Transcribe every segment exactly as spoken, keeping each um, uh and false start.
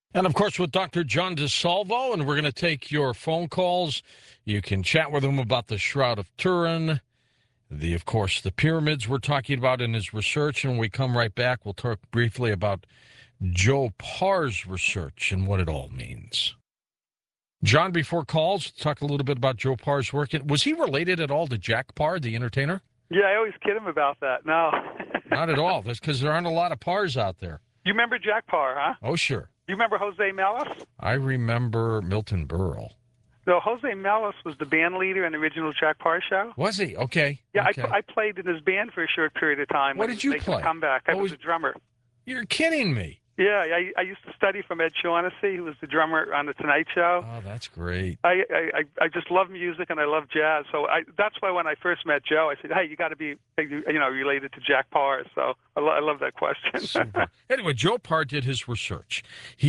And of course, with Doctor John DeSalvo, and we're going to take your phone calls. You can chat with him about the Shroud of Turin, the, of course, the pyramids we're talking about in his research. And when we come right back, we'll talk briefly about Joe Parr's research and what it all means. John, before calls, talk a little bit about Joe Parr's work. Was he related at all to Jack Parr, the entertainer? Yeah, I always kid him about that. No. Not at all. That's because there aren't a lot of Parrs out there. You remember Jack Parr, huh? Oh, sure. You remember Jose Melis? I remember Milton Berle. No, Jose Melis was the band leader in the original Jack Parr show. Was he? Okay. Yeah, okay. I, I played in his band for a short period of time. What did you making play? A comeback. I what was, was a drummer. You're kidding me. Yeah, I, I used to study from Ed Shaughnessy, who was the drummer on The Tonight Show. Oh, that's great. I, I, I just love music and I love jazz. So I, that's why when I first met Joe, I said, hey, you got to be you know, related to Jack Parr. So I, lo- I love that question. Super. Anyway, Joe Parr did his research.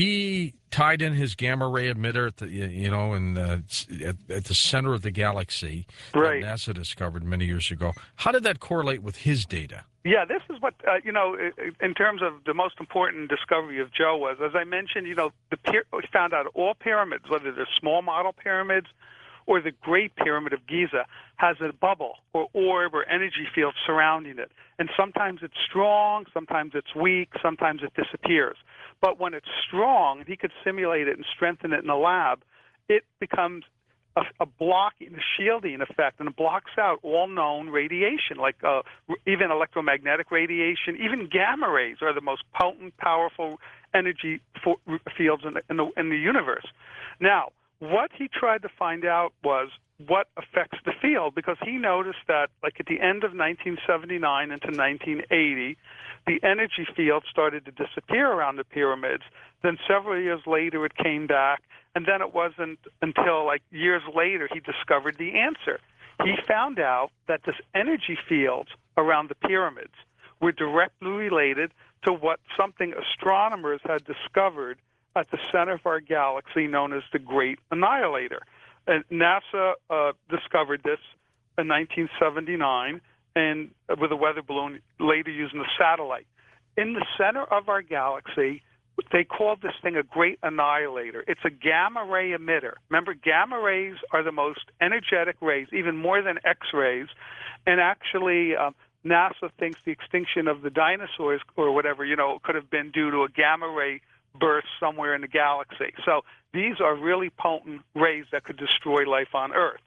He tied in his gamma ray emitter at the, you know, in the, at, at the center of the galaxy right. that NASA discovered many years ago. How did that correlate with his data? Yeah, this is what, uh, you know, in terms of the most important discovery of Joe was, as I mentioned, you know, the we found out all pyramids, whether they're small model pyramids or the Great Pyramid of Giza, has a bubble or orb or energy field surrounding it. And sometimes it's strong, sometimes it's weak, sometimes it disappears. But when it's strong, and he could simulate it and strengthen it in the lab, it becomes A, a blocking, a shielding effect, and it blocks out all known radiation, like uh, even electromagnetic radiation, even gamma rays are the most potent, powerful energy for, fields in the, in the in the universe. Now, what he tried to find out was what affects the field, because he noticed that, like at the end of nineteen seventy-nine into nineteen eighty, the energy field started to disappear around the pyramids. Then several years later, it came back. And then it wasn't until like years later he discovered the answer. He found out that this energy fields around the pyramids were directly related to what something astronomers had discovered at the center of our galaxy known as the Great Annihilator. And NASA uh, discovered this in nineteen seventy-nine and with a weather balloon, later using a satellite. In the center of our galaxy, they called this thing a Great Annihilator. It's a gamma ray emitter. Remember, gamma rays are the most energetic rays, even more than X-rays. And actually, um, NASA thinks the extinction of the dinosaurs or whatever, you know, could have been due to a gamma ray burst somewhere in the galaxy. So these are really potent rays that could destroy life on Earth.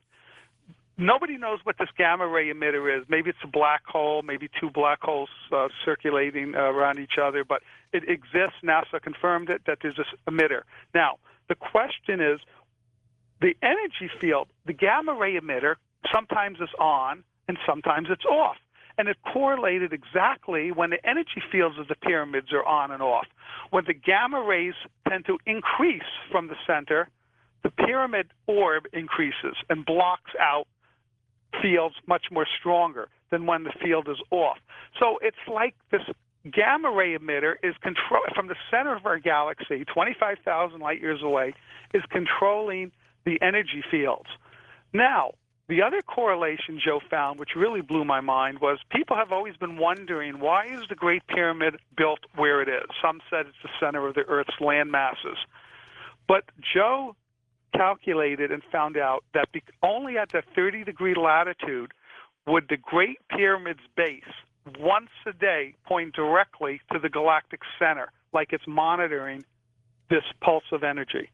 Nobody knows what this gamma ray emitter is. Maybe it's a black hole, maybe two black holes uh, circulating uh, around each other, but it exists. NASA confirmed it, that there's this emitter. Now, the question is, the energy field, the gamma ray emitter, sometimes is on and sometimes it's off. And it correlated exactly when the energy fields of the pyramids are on and off. When the gamma rays tend to increase from the center, the pyramid orb increases and blocks out fields much more stronger than when the field is off. So it's like this gamma ray emitter is control from the center of our galaxy, twenty-five thousand light years away, is controlling the energy fields. Now, the other correlation Joe found, which really blew my mind, was people have always been wondering, why is the Great Pyramid built where it is? Some said it's the center of the Earth's land masses. But Joe calculated and found out that be- only at the thirty degree latitude would the Great Pyramid's base once a day point directly to the galactic center, like it's monitoring this pulse of energy.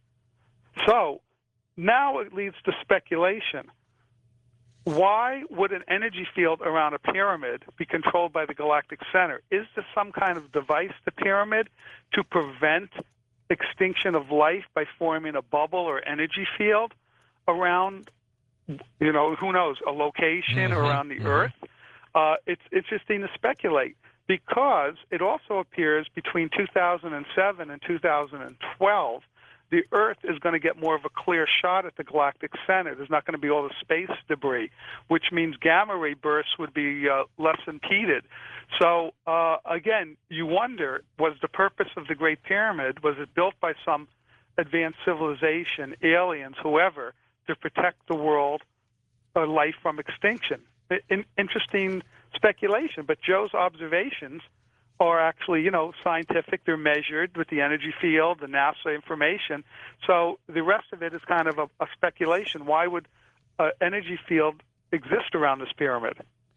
So now it leads to speculation. Why would an energy field around a pyramid be controlled by the galactic center? Is this some kind of device, the pyramid, to prevent extinction of life by forming a bubble or energy field around, you know, who knows, a location mm-hmm, around the mm-hmm. Earth? Uh, it's interesting to speculate, because it also appears between two thousand seven and two thousand twelve, the Earth is going to get more of a clear shot at the galactic center. There's not going to be all the space debris, which means gamma ray bursts would be uh, less impeded. So, uh, again, you wonder, was the purpose of the Great Pyramid, was it built by some advanced civilization, aliens, whoever, to protect the world or life from extinction? In, interesting speculation, but Joe's observations are actually, you know, scientific. They're measured with the energy field, the NASA information. So the rest of it is kind of a, a speculation. Why would an energy field exist around this pyramid?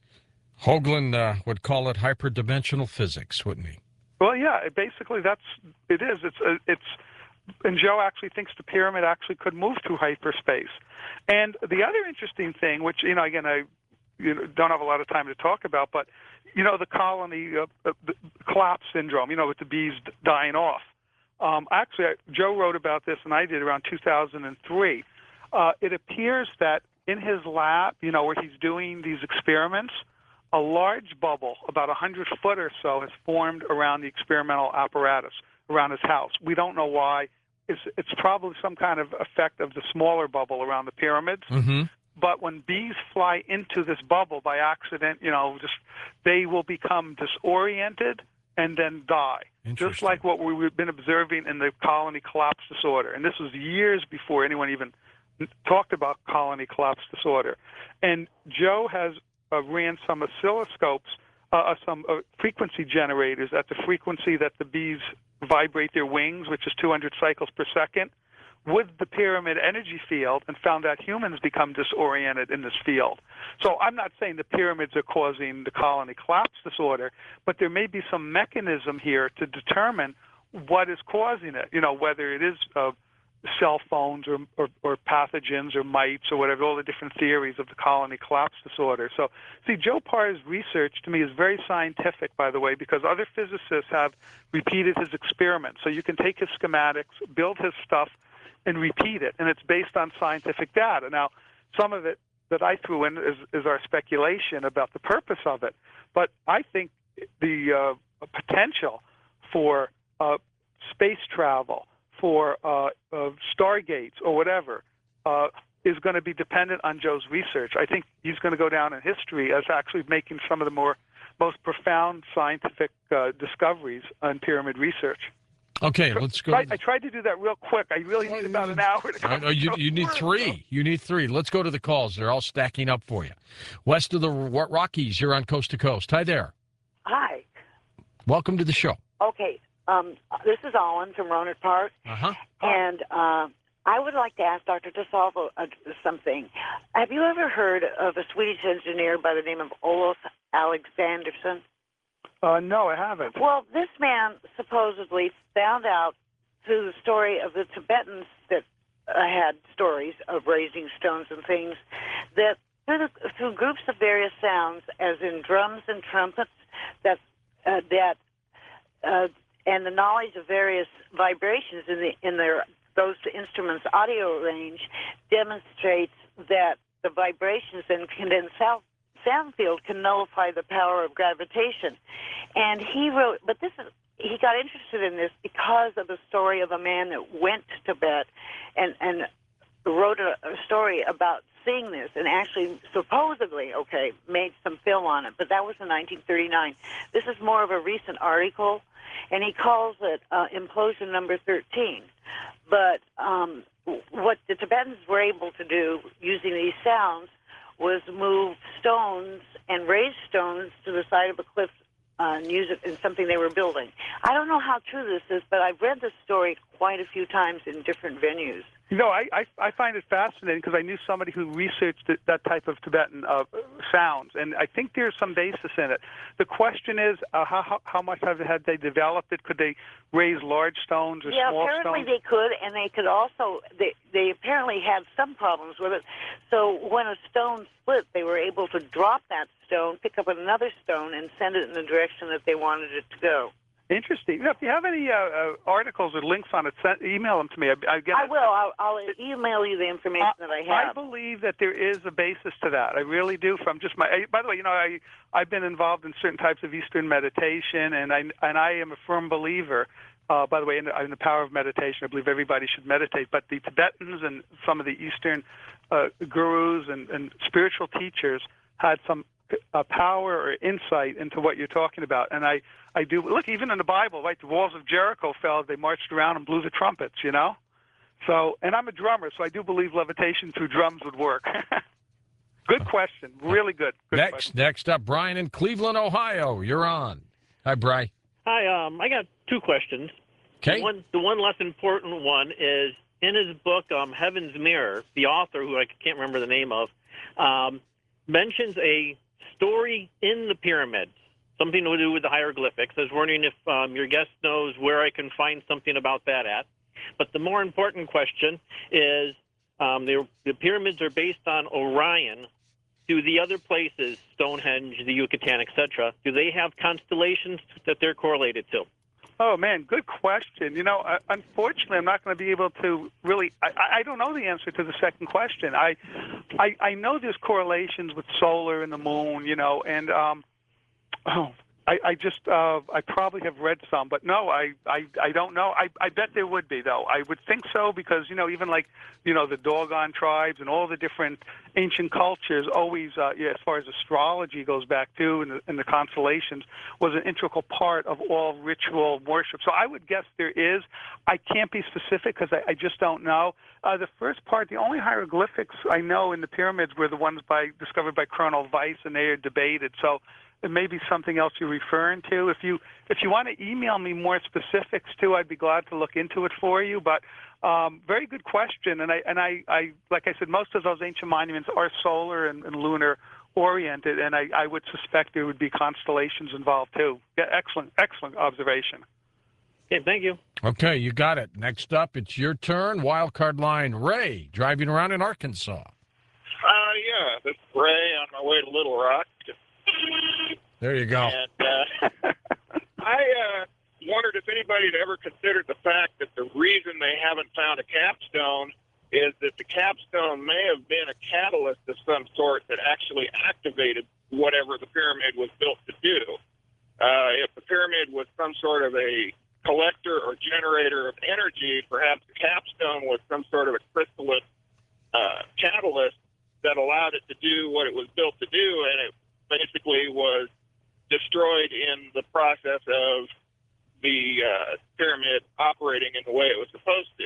Hoagland uh, would call it hyperdimensional physics, wouldn't he? Well, yeah, basically that's it is. It's uh, it's, and Joe actually thinks the pyramid actually could move through hyperspace. And the other interesting thing, which you know, again, I you know, don't have a lot of time to talk about, but you know, the colony uh, uh, the collapse syndrome, you know, with the bees dying off. Um, actually, I, Joe wrote about this, and I did around two thousand three. Uh, it appears that in his lab, you know, where he's doing these experiments, a large bubble, about one hundred foot or so, has formed around the experimental apparatus, around his house. We don't know why. It's, it's probably some kind of effect of the smaller bubble around the pyramids. Mm-hmm. But when bees fly into this bubble by accident, you know, just they will become disoriented and then die, just like what we've been observing in the colony collapse disorder. And this was years before anyone even talked about colony collapse disorder. And Joe has uh, ran some oscilloscopes, uh, some uh, frequency generators at the frequency that the bees vibrate their wings, which is two hundred cycles per second, with the pyramid energy field, and found that humans become disoriented in this field. So I'm not saying the pyramids are causing the colony collapse disorder, but there may be some mechanism here to determine what is causing it, you know, whether it is uh, cell phones or, or, or pathogens or mites or whatever, all the different theories of the colony collapse disorder. So, see, Joe Parr's research to me is very scientific, by the way, because other physicists have repeated his experiments. So you can take his schematics, build his stuff, and repeat it, and it's based on scientific data. Now, some of it that I threw in is, is our speculation about the purpose of it, but I think the uh, potential for uh, space travel, for uh, uh, stargates or whatever, uh, is going to be dependent on Joe's research. I think he's going to go down in history as actually making some of the more most profound scientific uh, discoveries on pyramid research. Okay, let's go. I, I tried to do that real quick. I really need about an hour to I know you, you need three. You need three. Let's go to the calls. They're all stacking up for you. West of the Rockies, you're on Coast to Coast. Hi there. Hi. Welcome to the show. Okay. Um, this is Olin from Roanoke Park. Uh-huh. And uh, I would like to ask Doctor DeSalvo uh, something. Have you ever heard of a Swedish engineer by the name of Olof Alexandersson? Uh, no, I haven't. Well, this man supposedly found out through the story of the Tibetans that uh, had stories of raising stones and things, that through, the, through groups of various sounds, as in drums and trumpets, that uh, that uh, and the knowledge of various vibrations in the in their those instruments' audio range demonstrates that the vibrations in condensed sound sound field can nullify the power of gravitation. And he wrote, but this is, he got interested in this because of the story of a man that went to Tibet and, and wrote a, a story about seeing this and actually supposedly, okay, made some film on it. But that was in nineteen thirty-nine. This is more of a recent article, and he calls it uh, implosion number thirteen. But um, what the Tibetans were able to do using these sounds was move stones and raise stones to the side of a cliff uh, and use it in something they were building. I don't know how true this is, but I've read this story quite a few times in different venues. You know, I, I, I find it fascinating because I knew somebody who researched it, that type of Tibetan uh, sounds, and I think there's some basis in it. The question is, uh, how, how much have had they developed it? Could they raise large stones or yeah, small stones? Yeah, apparently they could, and they could also, they, they apparently had some problems with it. So when a stone split, they were able to drop that stone, pick up another stone, and send it in the direction that they wanted it to go. Interesting. You know, if you have any uh, uh, articles or links on it, send, email them to me. I, I, get I will. I'll, I'll email you the information uh, that I have. I believe that there is a basis to that. I really do. From just my. I, by the way, you know, I I've been involved in certain types of Eastern meditation, and I and I am a firm believer. Uh, by the way, in the, in the power of meditation, I believe everybody should meditate. But the Tibetans and some of the Eastern uh, gurus and, and spiritual teachers had some uh, power or insight into what you're talking about, and I. I do. Look, even in the Bible, right, the walls of Jericho fell. They marched around and blew the trumpets, you know? So, and I'm a drummer, so I do believe levitation through drums would work. Good question. Really good. good next, question. Next up, Brian in Cleveland, Ohio. You're on. Hi, Brian. Hi, um, I got two questions. Okay. The one, the one less important one is in his book, um, Heaven's Mirror, the author, who I can't remember the name of, um, mentions a story in the pyramids, something to do with the hieroglyphics. I was wondering if um, your guest knows where I can find something about that at. But the more important question is um, the, the pyramids are based on Orion. Do the other places, Stonehenge, the Yucatan, et cetera, do they have constellations that they're correlated to? Oh man, good question. You know, uh, unfortunately, I'm not going to be able to really. I, I don't know the answer to the second question. I, I, I know there's correlations with solar and the moon. You know, and um, oh, I, I just uh, I probably have read some, but no, I, I, I don't know. I, I bet there would be though. I would think so because you know even like you know the Dogon tribes and all the different ancient cultures always, uh, yeah, as far as astrology goes back too, and the, and the constellations was an integral part of all ritual worship. So I would guess there is. I can't be specific because I, I just don't know. Uh, the first part, the only hieroglyphics I know in the pyramids were the ones by discovered by Colonel Weiss, and they are debated. So it may be something else you're referring to. If you if you want to email me more specifics too, I'd be glad to look into it for you. But um, very good question, and I and I, I like I said, most of those ancient monuments are solar and, and lunar oriented, and I, I would suspect there would be constellations involved too. Yeah, excellent, excellent observation. Okay, thank you. Okay, you got it. Next up, it's your turn. Wild card line, Ray, driving around in Arkansas. Uh, yeah, this is Ray on my way to Little Rock. There you go. And uh, I uh, wondered if anybody had ever considered the fact that the reason they haven't found a capstone is that the capstone may have been a catalyst of some sort that actually activated whatever the pyramid was built to do. Uh, if the pyramid was some sort of a collector or generator of energy, perhaps the capstone was some sort of a crystalline uh, catalyst that allowed it to do what it was built to do, and it basically was destroyed in the process of the uh, pyramid operating in the way it was supposed to.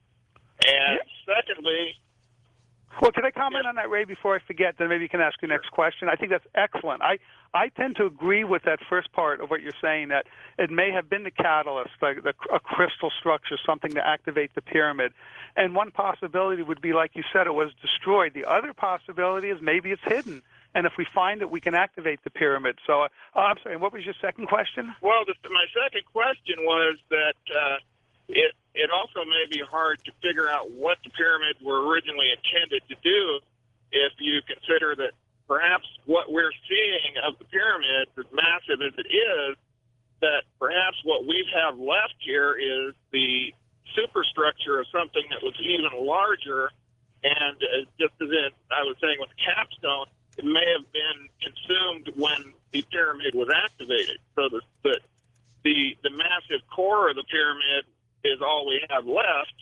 And secondly, well, can I comment on that, Ray, before I forget? Then maybe you can ask your next question. I think that's excellent. I, I tend to agree with that first part of what you're saying, that it may have been the catalyst, like the, a crystal structure, something to activate the pyramid. And one possibility would be, like you said, it was destroyed. The other possibility is maybe it's hidden. And if we find it, we can activate the pyramid. So, uh, oh, I'm sorry, what was your second question? Well, the, my second question was that uh, it it also may be hard to figure out what the pyramids were originally intended to do if you consider that perhaps what we're seeing of the pyramids, as massive as it is, that perhaps what we have left here is the superstructure of something that was even larger. And uh, just as in, I was saying with the capstone, it may have been consumed when the pyramid was activated. So the, the the the massive core of the pyramid is all we have left,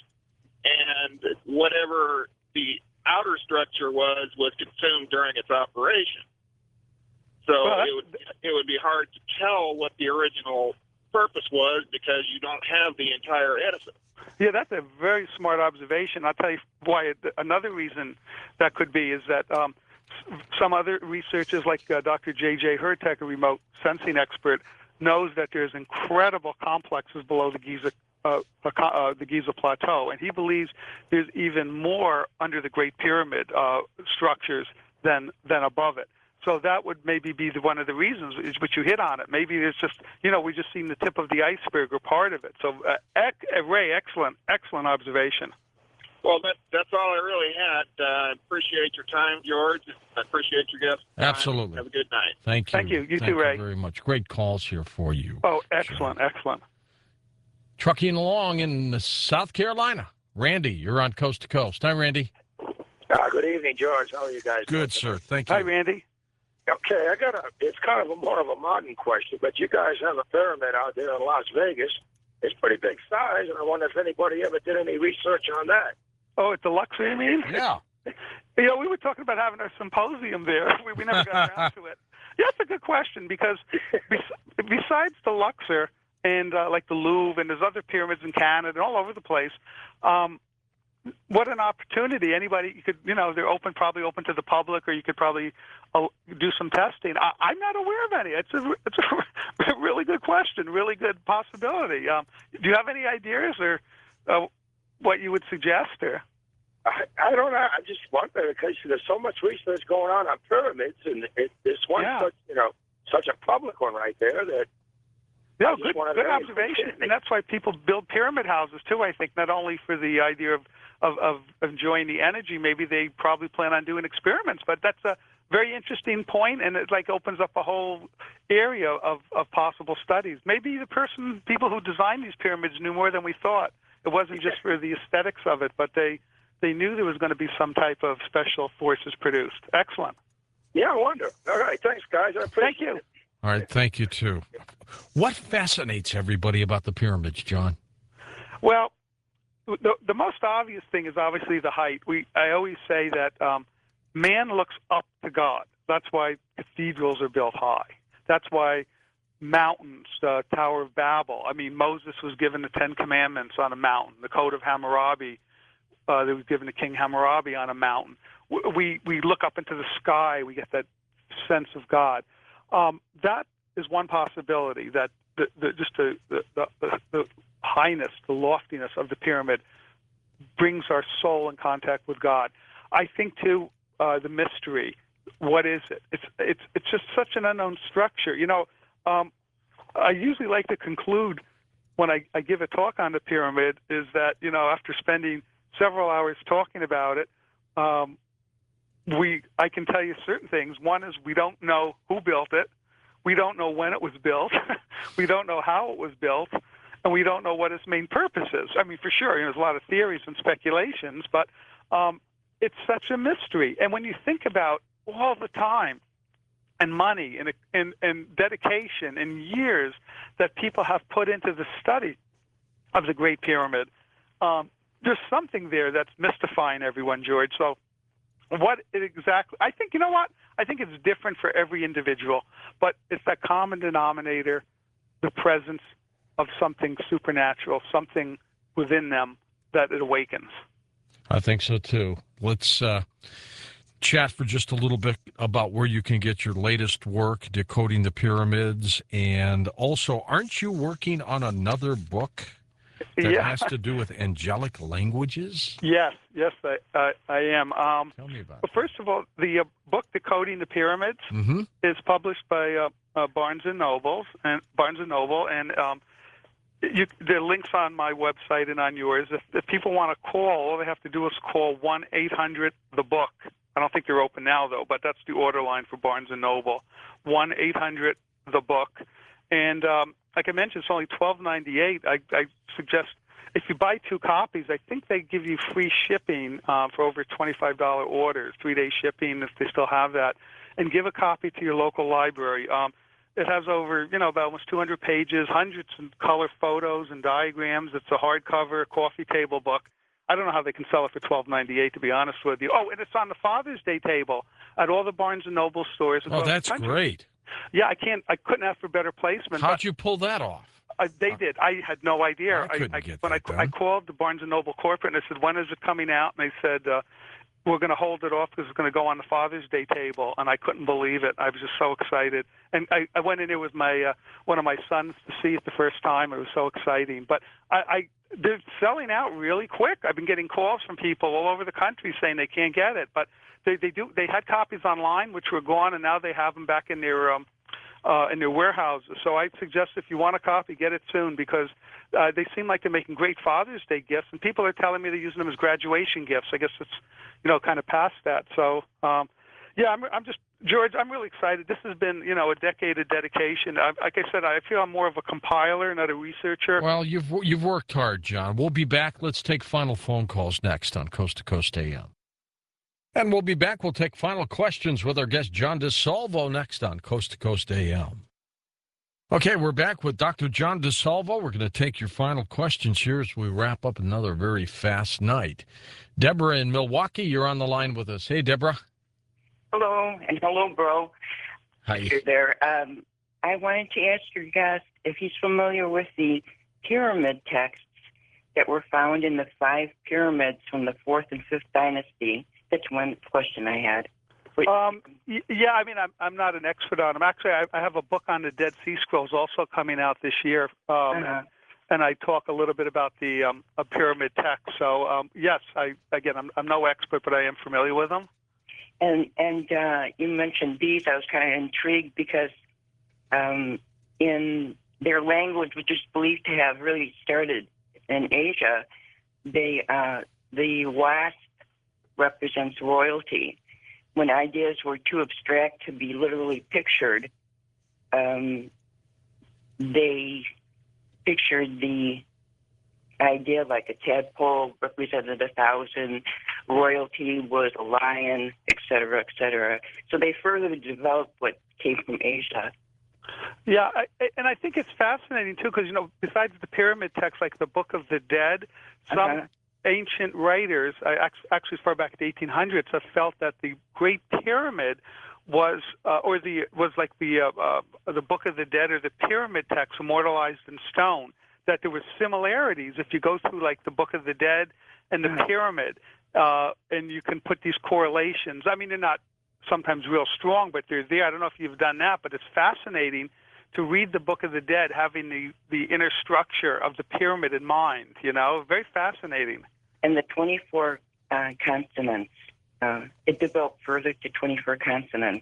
and whatever the outer structure was was consumed during its operation. So well, it would it would be hard to tell what the original purpose was because you don't have the entire edifice. Yeah, that's a very smart observation. I'll tell you why. It, another reason that could be is that um, some other researchers, like uh, Doctor J J Hurtek, a remote sensing expert, knows that there's incredible complexes below the Giza uh, uh, the Giza Plateau, and he believes there's even more under the Great Pyramid uh, structures than than above it. So that would maybe be the, one of the reasons, which you hit on it. Maybe there's just, you know, we just seen the tip of the iceberg or part of it. So, uh, ec- Ray, excellent, excellent observation. Well, that, that's all I really had. I uh, appreciate your time, George. I appreciate your guest. Absolutely. Have a good night. Thank you. Thank you. You Thank too, Ray. You very much. Great calls here for you. Oh, excellent, John. excellent. Trucking along in South Carolina. Randy, you're on Coast to Coast. Hi, Randy. Uh, good evening, George. How are you guys? Good, sir. Thank you. Hi, Randy. Okay, I got a. It's kind of a more of a modern question, but you guys have a pyramid out there in Las Vegas. It's pretty big size, and I wonder if anybody ever did any research on that. Oh, at the Luxor, you mean? Yeah. You know, we were talking about having a symposium there. We, we never got around to it. Yeah, that's a good question because bes- besides the Luxor and uh, like the Louvre and there's other pyramids in Canada and all over the place, um, what an opportunity. Anybody, you could, you know, they're open, probably open to the public, or you could probably uh, do some testing. I, I'm not aware of any. It's a, it's a really good question, really good possibility. Um, do you have any ideas or uh, what you would suggest? Or I, I don't know. I just wonder because there's so much research going on on pyramids, and it, this one, Yeah. such, you know, such a public one right there that. No, I just good, wanted good to- observation, and that's why people build pyramid houses too. I think not only for the idea of, of of enjoying the energy, maybe they probably plan on doing experiments. But that's a very interesting point, and it like opens up a whole area of, of possible studies. Maybe the person, people who designed these pyramids knew more than we thought. It wasn't just for the aesthetics of it, but they they knew there was going to be some type of special forces produced. Excellent. Yeah, I wonder. All right, thanks, guys. I appreciate Thank you. it. All right, thank you, too. What fascinates everybody about the pyramids, John? Well, the, the most obvious thing is obviously the height. We I always say that um, man looks up to God. That's why cathedrals are built high. That's why mountains, the Tower of Babel. I mean, Moses was given the Ten Commandments on a mountain. The Code of Hammurabi uh, that was given to King Hammurabi on a mountain. We we look up into the sky. We get that sense of God. Um, that is one possibility. That the, the, just the the, the the highness, the loftiness of the pyramid brings our soul in contact with God. I think too uh, the mystery. What is it? It's it's it's just such an unknown structure. You know, um, I usually like to conclude when I, I give a talk on the pyramid is that, you know, after spending several hours talking about it, um, we I can tell you certain things. One is we don't know who built it. We don't know when it was built. We don't know how it was built. And we don't know what its main purpose is. I mean, for sure, you know, there's a lot of theories and speculations, but um, it's such a mystery. And when you think about all the time and money and, and, and dedication and years that people have put into the study of the Great Pyramid, um, there's something there that's mystifying everyone, George. So what it exactly, I think, you know what? I think it's different for every individual, but it's that common denominator, the presence of something supernatural, something within them that it awakens. I think so, too. Let's uh, chat for just a little bit about where you can get your latest work, Decoding the Pyramids. And also, aren't you working on another book that Yeah. has to do with angelic languages? Yes, yes, I, I, I am. Um, Tell me about well, first of all, the uh, book Decoding the Pyramids it. Mm-hmm. is published by uh, uh, Barnes and Noble, and Barnes and Noble, and um, you, there are links on my website and on yours. If, if people want to call, all they have to do is call one eight hundred the book. I don't think they're open now though, but that's the order line for Barnes and Noble. one eight hundred the book, and um, like I mentioned, it's only twelve ninety-eight. I, I suggest if you buy two copies, I think they give you free shipping uh, for over twenty-five dollars orders, three-day shipping if they still have that, and give a copy to your local library. Um, it has over, you know, about almost two hundred pages, hundreds of color photos and diagrams. It's a hardcover, coffee table book. I don't know how they can sell it for twelve ninety-eight, to be honest with you. Oh, and it's on the Father's Day table at all the Barnes and Noble stores. Oh, that's great. Yeah, I can't. I couldn't ask for better placement. How'd but, you pull that off? uh, they did. I had no idea. I couldn't get when that I, done. I called the Barnes and Noble corporate and I said, "When is it coming out?" And they said, uh, "We're going to hold it off because it's going to go on the Father's Day table." And I couldn't believe it. I was just so excited. And I, I went in there with my uh, one of my sons to see it the first time. It was so exciting. But I, I they're selling out really quick. I've been getting calls from people all over the country saying they can't get it, but they they do. They had copies online which were gone, and now they have them back in their um, uh, in their warehouses. So I suggest if you want a copy, get it soon because uh, they seem like they're making great Father's Day gifts, and people are telling me they're using them as graduation gifts. I guess it's you know kind of past that. So um, yeah, I'm I'm just. George, I'm really excited. This has been, you know, a decade of dedication. I, like I said, I feel I'm more of a compiler, not a researcher. Well, you've you've worked hard, John. We'll be back. Let's take final phone calls next on Coast to Coast A M. And we'll be back. We'll take final questions with our guest, John DeSalvo, next on Coast to Coast A M. Okay, we're back with Doctor John DeSalvo. We're going to take your final questions here as we wrap up another very fast night. Deborah in Milwaukee, you're on the line with us. Hey, Deborah. Hello, and hello, bro. Hi. You're there. Um, I wanted to ask your guest if he's familiar with the pyramid texts that were found in the five pyramids from the fourth and fifth dynasty? That's one question I had. Wait. Um, y- yeah, I mean, I'm I'm not an expert on them. Actually, I, I have a book on the Dead Sea Scrolls also coming out this year, um, Uh-huh. and, and I talk a little bit about the um, a pyramid text. So um, yes, I again, I'm I'm no expert, but I am familiar with them. And and uh, you mentioned these. I was kind of intrigued because um, in their language, which is believed to have really started in Asia, they uh, the wasp represents royalty. When ideas were too abstract to be literally pictured, um, they pictured the idea like a tadpole represented a thousand, royalty was a lion, et cetera, et cetera. So they further developed what came from Asia. Yeah, I, and I think it's fascinating too, because you know, besides the pyramid text, like the Book of the Dead, some Uh-huh. ancient writers, I, actually as far back as the eighteen hundreds, have felt that the Great Pyramid was, uh, or the was like the uh, uh, the Book of the Dead or the pyramid text immortalized in stone. That there were similarities if you go through like the Book of the Dead and the Mhm. pyramid, uh, and you can put these correlations. I mean, they're not sometimes real strong, but they're there. I don't know if you've done that, but it's fascinating to read the Book of the Dead having the, the inner structure of the pyramid in mind, you know, very fascinating. And the twenty-four uh, consonants, uh, it developed further to twenty-four consonants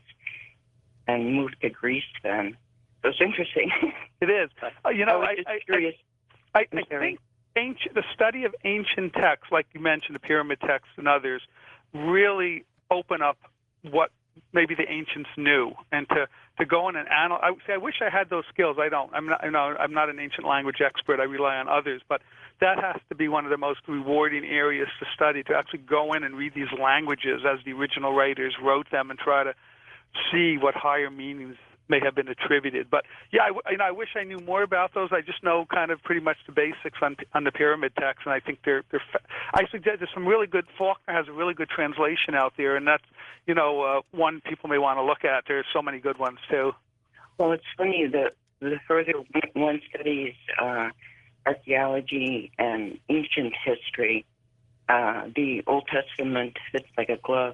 and moved to Greece then. So it's interesting. It is. Uh, you know, I was I, just I, curious. I, I'm I sorry. think ancient, the study of ancient texts, like you mentioned, the pyramid texts and others, really open up what maybe the ancients knew, and to, to go in and analyze. I say, I wish I had those skills. I don't. I'm not. You know, I'm not an ancient language expert. I rely on others, but that has to be one of the most rewarding areas to study. To actually go in and read these languages as the original writers wrote them, and try to see what higher meanings may have been attributed. But yeah, I, w- you know, I wish I knew more about those. I just know kind of pretty much the basics on on the pyramid text, and I think they're they're. Fa- I suggest there's some really good. Faulkner has a really good translation out there, and that's you know uh, one people may want to look at. There's so many good ones too. Well, it's funny that the further one studies uh, archaeology and ancient history, uh, the Old Testament fits like a glove.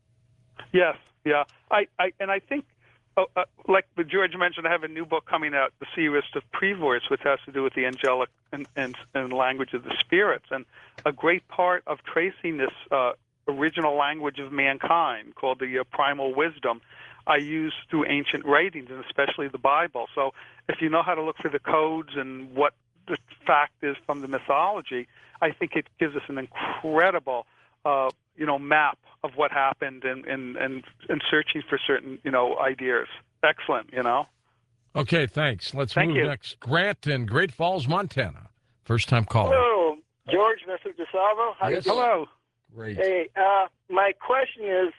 Yes, yeah. I, I and I think. Oh, uh, like George mentioned, I have a new book coming out, The Seerest of Prevost, which has to do with the angelic and, and, and language of the spirits. And a great part of tracing this uh, original language of mankind, called the uh, primal wisdom, I use through ancient writings, and especially the Bible. So if you know how to look for the codes and what the fact is from the mythology, I think it gives us an incredible uh, you know, map of what happened and, and, and, and searching for certain, you know, ideas. Excellent, you know. Okay, thanks. Let's Thank move you. next. Grant in Great Falls, Montana. First time caller. Hello, George, Mister DeSalvo. How Yes. you doing? Hello. Great. Hey, uh, my question is,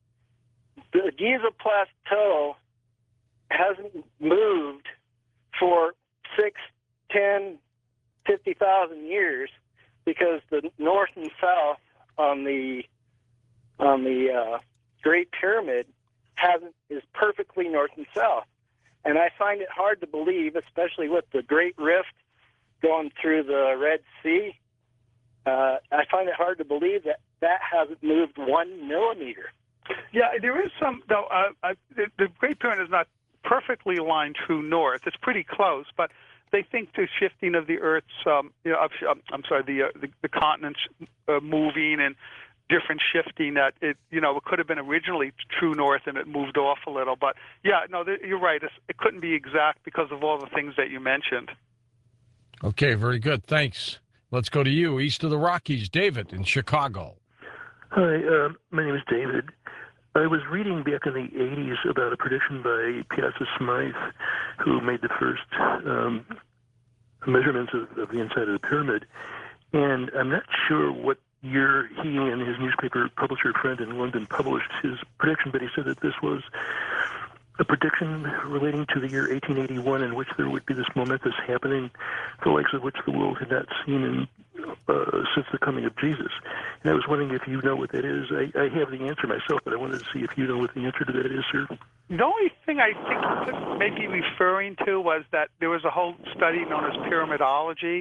the Giza Plateau hasn't moved for six, ten, fifty thousand years because the north and south on the on the uh, Great Pyramid hasn't is perfectly north and south, and I find it hard to believe, especially with the Great Rift going through the Red Sea. Uh, I find it hard to believe that that hasn't moved one millimeter. Yeah, there is some, though, uh, uh, the, the Great Pyramid is not perfectly aligned true north. It's pretty close, but they think the shifting of the Earth's, um, you know, of, um, I'm sorry, the, uh, the, the continents uh, moving and different shifting, that it, you know, it could have been originally true north and it moved off a little. But, yeah, no, th- you're right. It's, it couldn't be exact because of all the things that you mentioned. Okay, very good. Thanks. Let's go to you, east of the Rockies. David in Chicago. Hi, uh, my name is David. I was reading back in the eighties about a prediction by Piazza Smythe, who made the first um, measurements of, of the inside of the pyramid. And I'm not sure what year he and his newspaper publisher friend in London published his prediction, but he said that this was a prediction relating to the year eighteen eighty-one, in which there would be this momentous happening, the likes of which the world had not seen in, uh, since the coming of Jesus. And I was wondering if you know what that is. I, I have the answer myself, but I wanted to see if you know what the answer to that is, sir. The only thing I think you could maybe referring to was that there was a whole study known as pyramidology,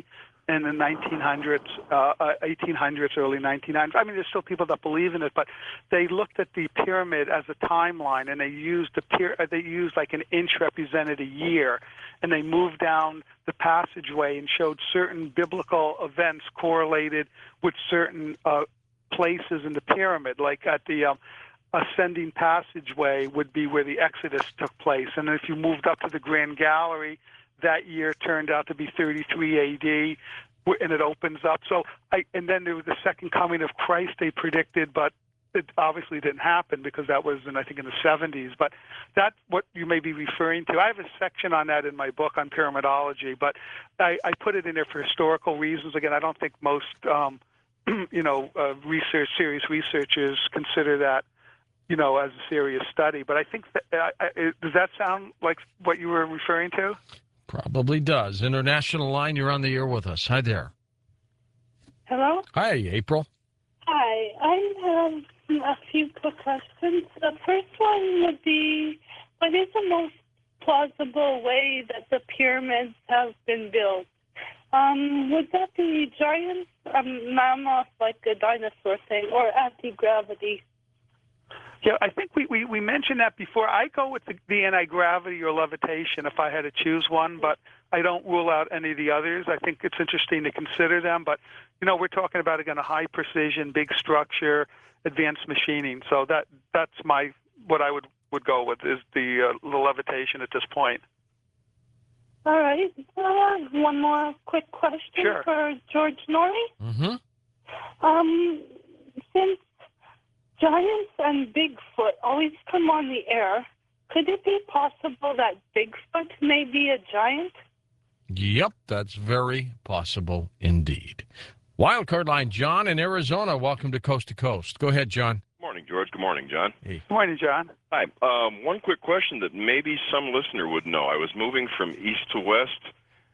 in the nineteen hundreds, uh, uh, eighteen hundreds, early nineteen hundreds. I mean, there's still people that believe in it, but they looked at the pyramid as a timeline, and they used the pyra- they used like an inch represented a year, and they moved down the passageway and showed certain biblical events correlated with certain uh, places in the pyramid, like at the um, ascending passageway would be where the Exodus took place, and if you moved up to the Grand Gallery, that year turned out to be thirty-three A D, and it opens up. So, I, and then there was the second coming of Christ they predicted, but it obviously didn't happen because that was, in, I think, in the seventies. But that's what you may be referring to. I have a section on that in my book on pyramidology, but I, I put it in there for historical reasons. Again, I don't think most, um, you know, uh, research, serious researchers consider that, you know, as a serious study. But I think that, uh, I, does that sound like what you were referring to? Probably does. International line, you're on the air with us. Hi there. Hello? Hi, April. Hi. I have a few quick questions. The first one would be, what is the most plausible way that the pyramids have been built? Um, would that be giants, um, mammoth, like a dinosaur thing, or anti-gravity? Yeah, I think we, we, we mentioned that before. I go with the, the anti-gravity or levitation if I had to choose one, but I don't rule out any of the others. I think it's interesting to consider them, but, you know, we're talking about, again, a high precision, big structure, advanced machining. So that that's my what I would, would go with is the, uh, the levitation at this point. All right. Uh, one more quick question Sure. for George Norrie. Mm-hmm. Um, since giants and Bigfoot always come on the air, could it be possible that Bigfoot may be a giant? Yep, that's very possible indeed. Wildcard line, John in Arizona. Welcome to Coast to Coast. Go ahead, John. Good morning, George. Good morning, John. Hey. Good morning, John. Hi. Um, one quick question that maybe some listener would know. I was moving from east to west,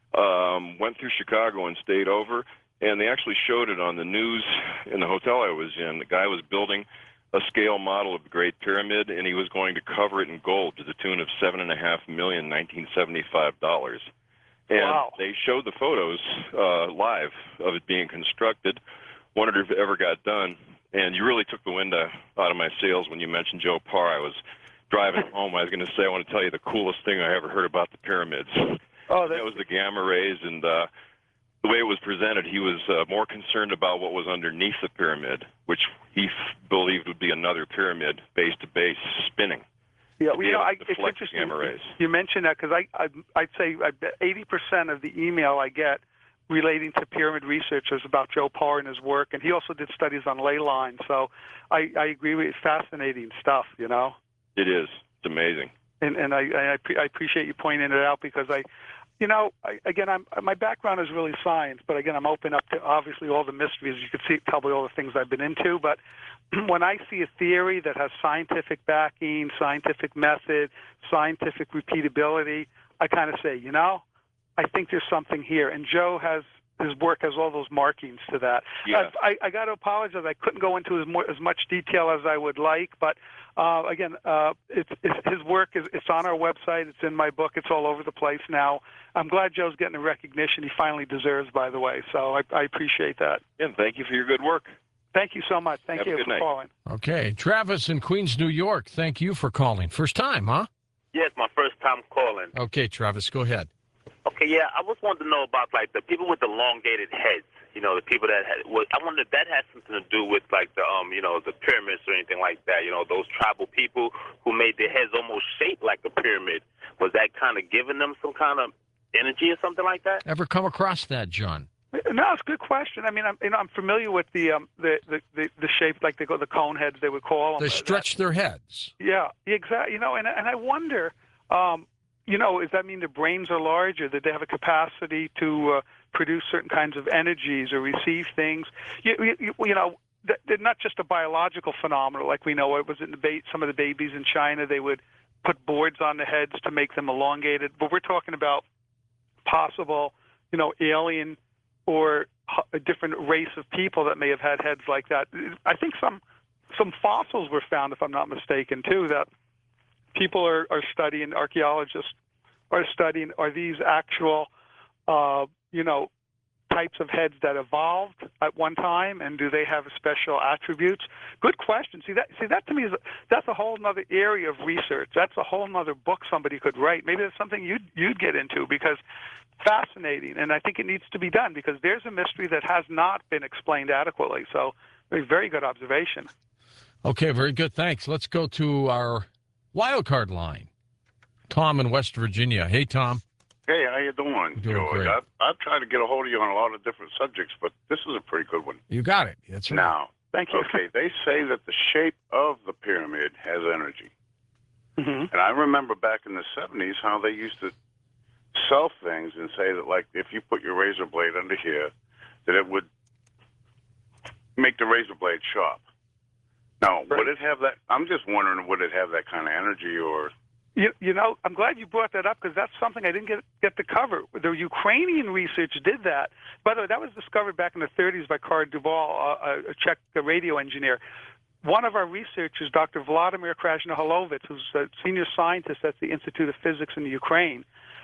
um, went through Chicago and stayed over, and they actually showed it on the news in the hotel I was in. The guy was building a scale model of the Great Pyramid, and he was going to cover it in gold to the tune of seven and a half million nineteen seventy-five dollars. And wow. They showed the photos uh, live of it being constructed. Wondered if it ever got done. And you really took the wind out of my sails when you mentioned Joe Parr. I was driving home. I was going to say I want to tell you the coolest thing I ever heard about the pyramids. Oh, that was the gamma rays, and uh, the way it was presented, he was uh, more concerned about what was underneath the pyramid, which he f- believed would be another pyramid, base to base, spinning. Yeah, well, you know, I, it's deflect interesting gamma rays. you mentioned that because I, I, I'd say I bet eighty percent of the email I get relating to pyramid research is about Joe Parr and his work, and he also did studies on ley lines. So I, I agree with you. It's fascinating stuff, you know. It is. It's amazing. And and I I, I appreciate you pointing it out because I, you know, I, again, I'm my background is really science, but again, I'm open up to obviously all the mysteries. You could see probably all the things I've been into, but when I see a theory that has scientific backing, scientific method, scientific repeatability, I kind of say, you know, I think there's something here. And Joe has his work has all those markings to that. Yeah. I, I, I got to apologize. I couldn't go into as, more, as much detail as I would like, but uh, again, uh, it's, it's, his work is it's on our website. It's in my book. It's all over the place now. I'm glad Joe's getting the recognition he finally deserves, by the way. So I, I appreciate that. And thank you for your good work. Thank you so much. Thank Have a you good for night. calling. Okay, Travis in Queens, New York. Thank you for calling. First time, huh? Yes, my first time calling. Okay, Travis, go ahead. Okay, yeah, I just wanted to know about like the people with the elongated heads. You know, the people that had. Well, I wonder if that has something to do with like the um, you know, the pyramids or anything like that. You know, those tribal people who made their heads almost shaped like a pyramid. Was that kind of giving them some kind of energy or something like that? Ever come across that, John? No, it's a good question. I mean, I'm you know I'm familiar with the um the the, the, the shape like they go the cone heads they would call them. They stretch their heads. Yeah, exactly. You know, and and I wonder, um, you know, does that mean their brains are larger? That they have a capacity to uh, produce certain kinds of energies or receive things? You you, you know, they're not just a biological phenomenon like we know. It was in the ba- some of the babies in China. They would put boards on the heads to make them elongated. But we're talking about possible, you know, alien or a different race of people that may have had heads like that. I think some some fossils were found, if I'm not mistaken, too, that people are, are studying, archaeologists are studying, are these actual, uh, you know, types of heads that evolved at one time, and do they have special attributes? Good question. See that? See that to me is that's a whole other area of research. That's a whole other book somebody could write. Maybe that's something you'd you'd get into, because fascinating, and I think it needs to be done, because there's a mystery that has not been explained adequately. So, a very good observation. Okay, very good. Thanks. Let's go to our wild card line. Tom in West Virginia. Hey, Tom. Hey, how you doing, Doing George? great. I've, I've tried to get a hold of you on a lot of different subjects, but this is a pretty good one. You got it. That's right. Now, Thank you. okay, they say that the shape of the pyramid has energy. Mm-hmm. And I remember back in the seventies how they used to sell things and say that, like, if you put your razor blade under here, that it would make the razor blade sharp. Now, Right. would it have that? I'm just wondering, would it have that kind of energy, or... You, you know, I'm glad you brought that up, because that's something I didn't get get to cover. The Ukrainian research did that. By the way, that was discovered back in the thirties by Karl Duval, a, a Czech radio engineer. One of our researchers, Doctor Vladimir Krasnoholovich, who's a senior scientist at the Institute of Physics in the Ukraine,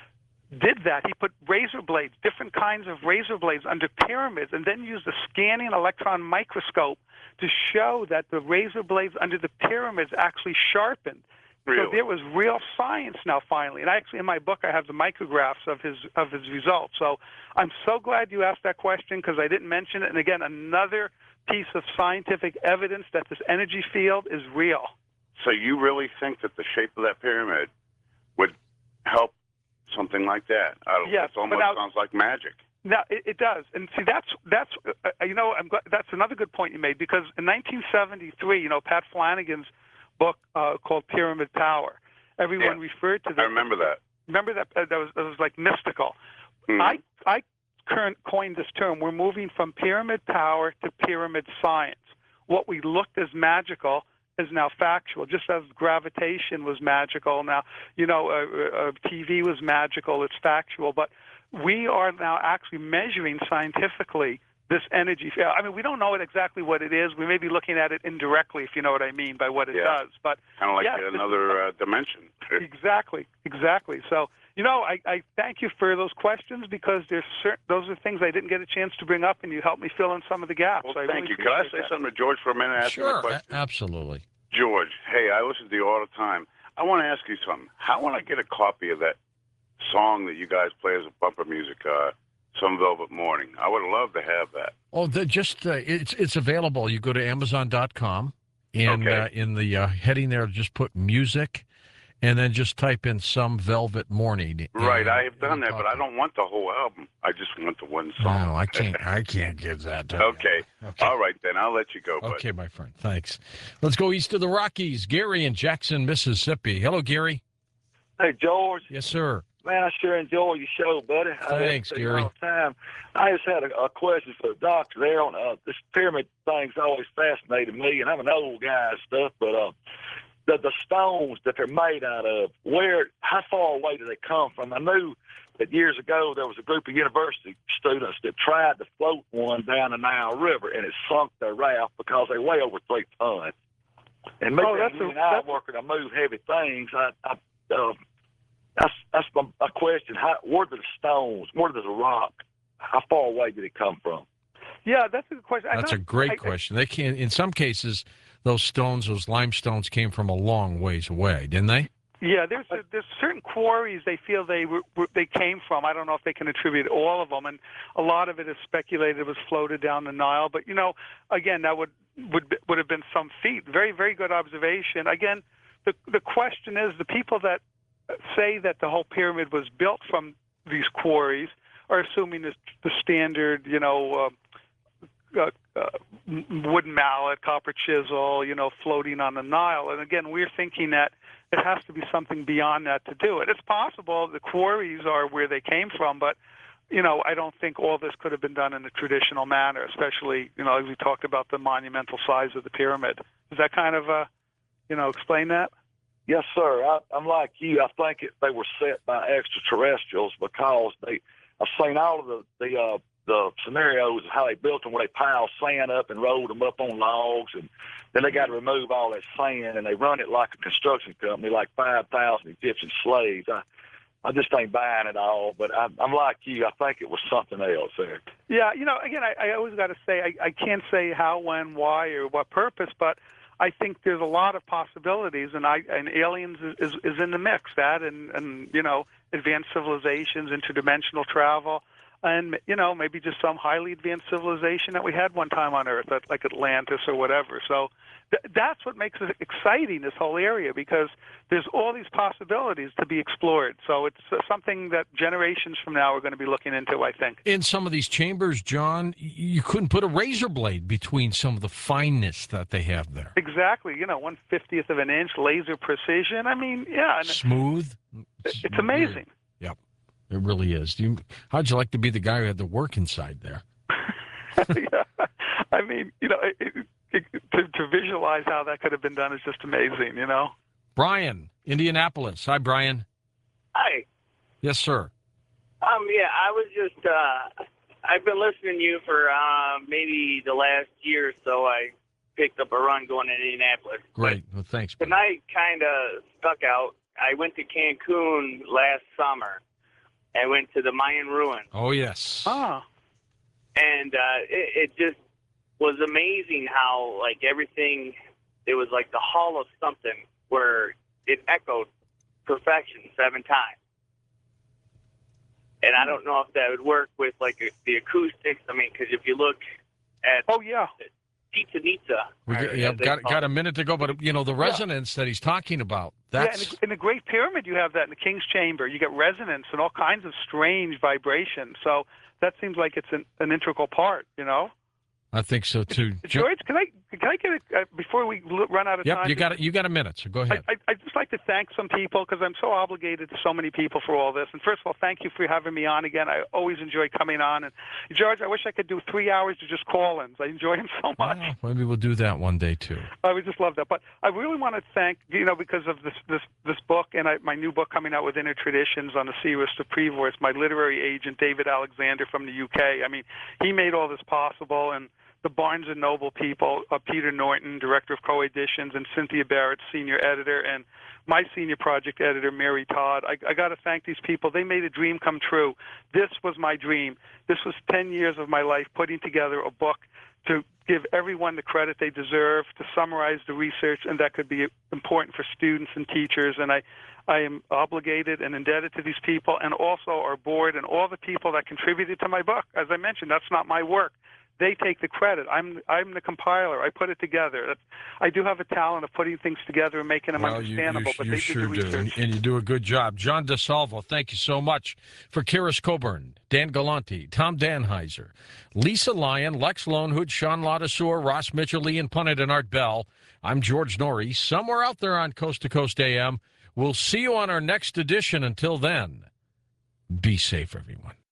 did that. He put razor blades, different kinds of razor blades, under pyramids, and then used a scanning electron microscope to show that the razor blades under the pyramids actually sharpened. Really? So there was real science now, finally. And I actually, in my book, I have the micrographs of his of his results. So I'm so glad you asked that question, because I didn't mention it. And again, another piece of scientific evidence that this energy field is real. So you really think that the shape of that pyramid would help something like that? I don't, Yes, it almost but now- sounds like magic. Now it, it does, and see that's that's uh, you know I'm glad, that's another good point you made, because in nineteen seventy-three, you know, Pat Flanagan's book uh, called Pyramid Power, everyone Yeah. referred to that. I remember that. Remember that uh, that was that was like mystical. Mhm. I I current coined this term. We're moving from pyramid power to pyramid science. What we looked as magical is now factual, just as gravitation was magical. Now, you know, uh, uh, T V was magical, it's factual, but we are now actually measuring scientifically this energy. I mean, we don't know it exactly what it is. We may be looking at it indirectly, if you know what I mean by what it Yeah. does. But Kind of like yes, this another uh, dimension. Exactly, exactly. So, you know, I, I thank you for those questions, because there's certain, those are things I didn't get a chance to bring up, and you helped me fill in some of the gaps. Well, I thank really you. Could I say appreciate that. something to George for a minute? Ask him a Sure, a- question? absolutely. George, hey, I listen to you all the time. I want to ask you something. How will I get a copy of that song that you guys play as a bumper music, uh, Some Velvet Morning? I would love to have that. Oh, the, just uh, it's it's available. You go to Amazon dot com, and Okay. uh, in the uh, heading there, just put music, and then just type in Some Velvet Morning. Right, and I have done that, it'll but I pop don't want the whole album. I just want the one up. song. No, I can't. I can't give that. To you. Okay. Okay. All right, then. I'll let you go, bud. Okay, my friend. Thanks. Let's go east of the Rockies. Gary in Jackson, Mississippi. Hello, Gary. Hey, George. Yes, sir. Man, I sure enjoy your show, buddy. Thanks, I listen to you Gary. all the time. I just had a, a question for the doctor there on uh, this pyramid thing's always fascinated me, and I'm an old guy and stuff, but uh, the the stones that they're made out of, where, how far away do they come from? I knew that years ago there was a group of university students that tried to float one down the Nile River, and it sunk their raft because they weigh over three tons. And me, Oh, that's being a- an iron worker, I move heavy things. I, I uh, That's that's my, my question. How, where do the stones, where does the rock, how far away did it come from? Yeah, that's a good question. I That's know- a great I- question. They can, in some cases, those stones, those limestones, came from a long ways away, didn't they? Yeah, there's a, there's certain quarries they feel they were, were they came from. I don't know if they can attribute all of them, and a lot of it is speculated it was floated down the Nile. But you know, again, that would would be- would have been some feat. Very very good observation. Again, the the question is the people that say that the whole pyramid was built from these quarries are assuming the, the standard, you know. Uh, Uh, uh, wooden mallet, copper chisel, you know, floating on the Nile. And again, we're thinking that it has to be something beyond that to do it. It's possible the quarries are where they came from, but, you know, I don't think all this could have been done in a traditional manner, especially, you know, as we talked about the monumental size of the pyramid. Does that kind of, uh, you know, explain that? Yes, sir. I, I'm like you. I think it, they were set by extraterrestrials because they. I've seen all of the the uh, the scenarios of how they built them, where they piled sand up and rolled them up on logs, and then they got to remove all that sand, and they run it like a construction company, like five thousand Egyptian slaves. I, I just ain't buying it all. But I'm, I'm like you. I think it was something else there. Yeah, you know, again, I, I always got to say, I, I can't say how, when, why, or what purpose, but I think there's a lot of possibilities, and I and aliens is, is, is in the mix. That and, and you know, advanced civilizations, interdimensional travel, and you know, maybe just some highly advanced civilization that we had one time on Earth, like Atlantis or whatever. So th- that's what makes it exciting, this whole area, because there's all these possibilities to be explored. So it's uh, something that generations from now are going to be looking into, I think. In some of these chambers, John, you couldn't put a razor blade between some of the fineness that they have there. Exactly. You know, one fiftieth of an inch, laser precision. I mean, yeah. And Smooth. It's, it's amazing. Yep. It really is. Do you, how'd you like to be the guy who had to work inside there? Yeah. I mean, you know, it, it, it, to, to visualize how that could have been done is just amazing, you know? Brian, Indianapolis. Hi, Brian. Hi. Yes, sir. Um, yeah, I was just, uh, I've been listening to you for uh, maybe the last year or so. I picked up a run going to Indianapolis. Great. Well, thanks. But tonight kind of stuck out. I went to Cancun last summer. I went to the Mayan ruins. Oh, yes. Oh. And uh, it, it just was amazing how, like, everything, it was like the hall of something where it echoed perfection seven times. And I don't know if that would work with, like, the acoustics. I mean, because if you look at oh yeah, Chichen Itza. We got, yeah, got, got a minute to go, but, you know, the resonance yeah. that he's talking about, that's... Yeah, in the, in the Great Pyramid, you have that in the King's Chamber. You get resonance and all kinds of strange vibrations. So that seems like it's an, an integral part, you know? I think so, too. George, can I can I get a, uh, before we run out of yep, time? Yep, you got it. You got a minute, so go ahead. I, I, I'd just like to thank some people because I'm so obligated to so many people for all this. And first of all, thank you for having me on again. I always enjoy coming on. And George, I wish I could do three hours to just call-ins. I enjoy them so much. Well, maybe we'll do that one day, too. I would just love that. But I really want to thank, you know, because of this this, this book and I, my new book coming out with Inner Traditions on the Sea Roost of Prevorst, my literary agent, David Alexander from the U K. I mean, he made all this possible. And the Barnes and Noble people, uh, Peter Norton, director of co-editions, and Cynthia Barrett, senior editor, and my senior project editor, Mary Todd. I, I got to thank these people. They made a dream come true. This was my dream. This was ten years of my life putting together a book to give everyone the credit they deserve, to summarize the research, and that could be important for students and teachers. And I, I am obligated and indebted to these people, and also our board and all the people that contributed to my book. As I mentioned, that's not my work. They take the credit. I'm I'm the compiler. I put it together. That's, I do have a talent of putting things together and making them well, understandable, you, you, but you they sure did the research. do, and you do a good job. John DeSalvo, thank you so much. For Karis Coburn, Dan Galante, Tom Danheiser, Lisa Lyon, Lex Lonehood, Sean Ladasur, Ross Mitchell, Ian Punnett, and Art Bell, I'm George Norrie, somewhere out there on Coast to Coast A M. We'll see you on our next edition. Until then, be safe, everyone.